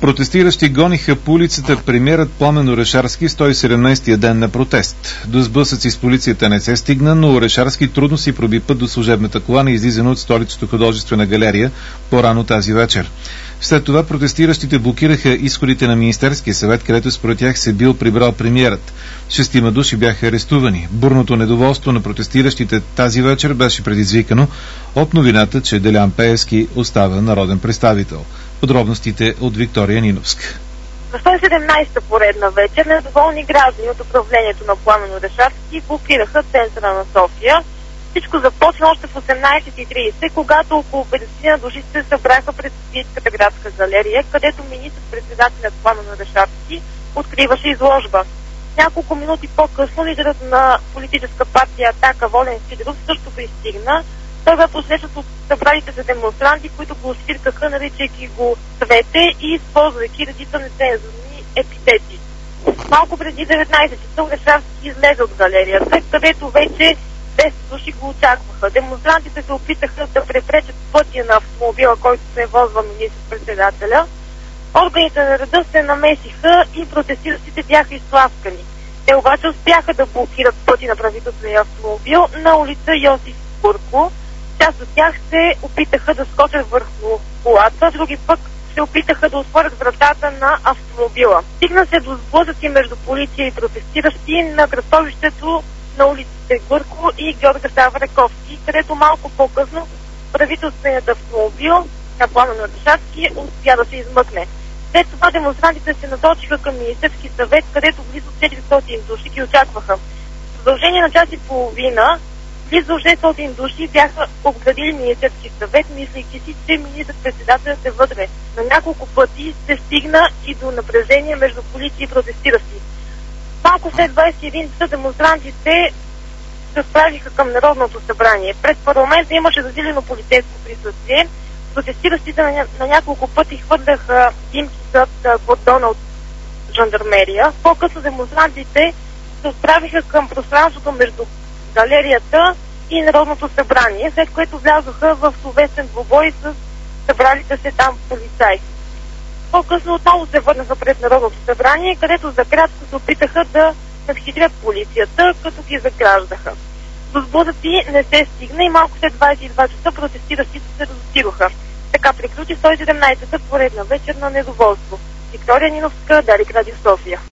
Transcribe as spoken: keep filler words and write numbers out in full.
Протестиращи гониха по улицата премиерът Пламен Орешарски сто и седемнайсетия ден на протест. До сблъсъци с полицията не се стигна, но Орешарски трудно си проби път до служебната кола на излизане от столичната художествена галерия по-рано тази вечер. След това протестиращите блокираха изходите на Министерския съвет, където според тях се бил прибрал премиерът. Шестима души бяха арестувани. Бурното недоволство на протестиращите тази вечер беше предизвикано от новината, че Делян Пеевски остава народен представител. Подробностите от Виктория Ниновска. На сто и седемнайсета поредна вечер недоволни граждани от управлението на Пламен Орешарски блокираха центъра на София. Всичко започна още в осемнайсет и трийсет, когато около петдесет души се събраха пред Софийската градска галерия, където министър-председателят Пламен Орешарски откриваше изложба. Няколко минути по-късно лидерът на политическа партия Атака Волен Сидеров също пристигна. Той бе посрещнат от събралите се демонстранти, които го свиркаха, наричайки го Цвете и използвайки редица нецензурни епитети. Малко преди деветнайсет часа Орешарски излезе от галерията, където вече десет души го очакваха. Демонстрантите се опитаха да препречат пътя на автомобила, който се возва министър-председателя. Органите на реда се намесиха и протестиращите бяха изтласкани. Те обаче успяха да блокират пътя на правителствения автомобил на улица Йосиф Бурко. Част от тях се опитаха да скочат върху колата, други пък се опитаха да отворят вратата на автомобила. Стигна се до сблъсъци между полиция и протестиращи на кръстовището на улиците Гърко и Георги Савраковски, където малко по-късно правителственият автомобил на Пламен Орешарски успя да се измъкне. След това демонстрантите се насочиха към Министерски съвет, където близо четиристотин души ги очакваха. В продължение на час и половина близо шестстотин души бяха обградили Министерски съвет, мислейки си, че министър-председателят е вътре. На няколко пъти се стигна и до напрежение между полиция и протестиращи. Малко след двайсет и един часа демонстрантите се справиха към Народното събрание. Пред парламента имаше засилено полицейско присъствие. Протестиращите на, ня... на няколко пъти хвърляха димки зад кордона от жандармерия. По-късно демонстрантите се справиха към пространството между галерията и Народното събрание, след което влязоха в словесен двубой с събралите се там полицаи. По-късно отново се върнаха пред Народното събрание, където за кратко се опитаха да надхитрят полицията, като ги заграждаха. До сблъсъци не се стигна и малко след двайсет и два часа протестиращите се разотидоха. Така приключи сто и седемнайсета поредна вечер на недоволство. Виктория Ниновска, Дарик Радио София.